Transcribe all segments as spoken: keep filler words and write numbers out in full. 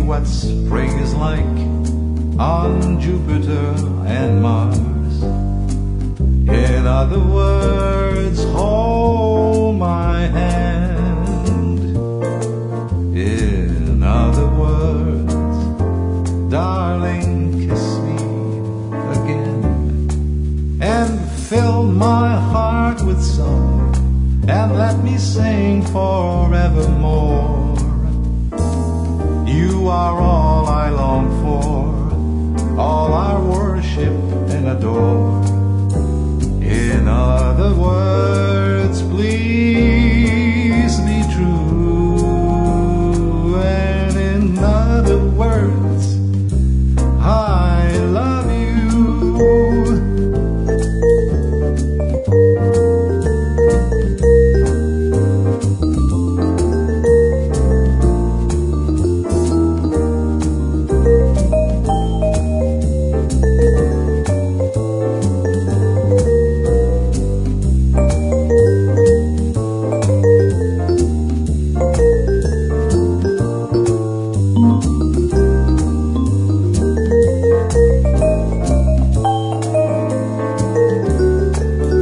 what spring is like on Jupiter and Mars. In other words, hold my hand. In other words, darling, kiss me again, and fill my heart with song, and let me sing forevermore. You are all I long for, all I worship and adore. In other words, please be true. And in other words, I love you.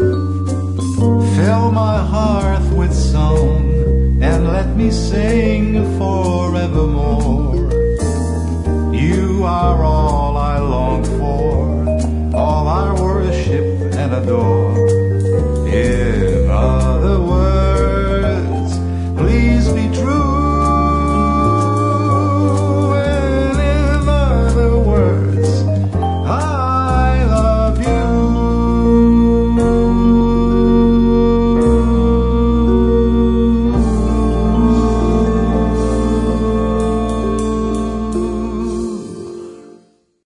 Fill my heart with song, and let me sing